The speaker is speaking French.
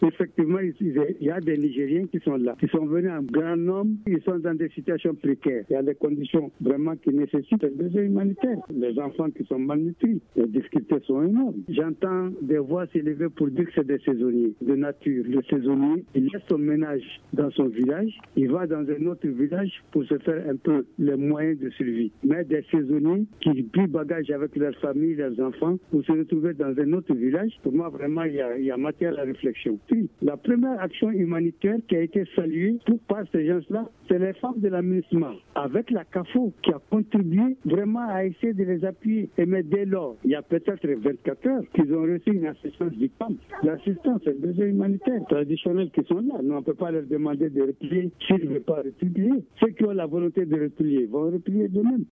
Effectivement, il y a des Nigériens qui sont là, qui sont venus en grand nombre, ils sont dans des situations précaires. Il y a des conditions vraiment qui nécessitent un besoin humanitaire. Les enfants qui sont malnutris, les difficultés sont énormes. J'entends des voix s'élever pour dire que c'est des saisonniers de nature. Le saisonnier, il laisse son ménage dans son village, il va dans un autre village pour se faire un peu les moyens de survie. Mais des saisonniers qui plient bagage avec leur famille, leurs enfants, pour se retrouver dans un autre village, pour moi vraiment il y a matière à réflexion. Puis, la première action humanitaire qui a été saluée par ces gens-là, c'est les femmes de la MINUSMA, avec la CAFO, qui a contribué vraiment à essayer de les appuyer. Et mais dès lors, il y a peut-être 24 heures qu'ils ont reçu une assistance du PAM. L'assistance, c'est le besoin humanitaire traditionnel qui sont là. Nous, on ne peut pas leur demander de replier s'ils ne veulent pas replier. Ceux qui ont la volonté de replier vont replier d'eux-mêmes.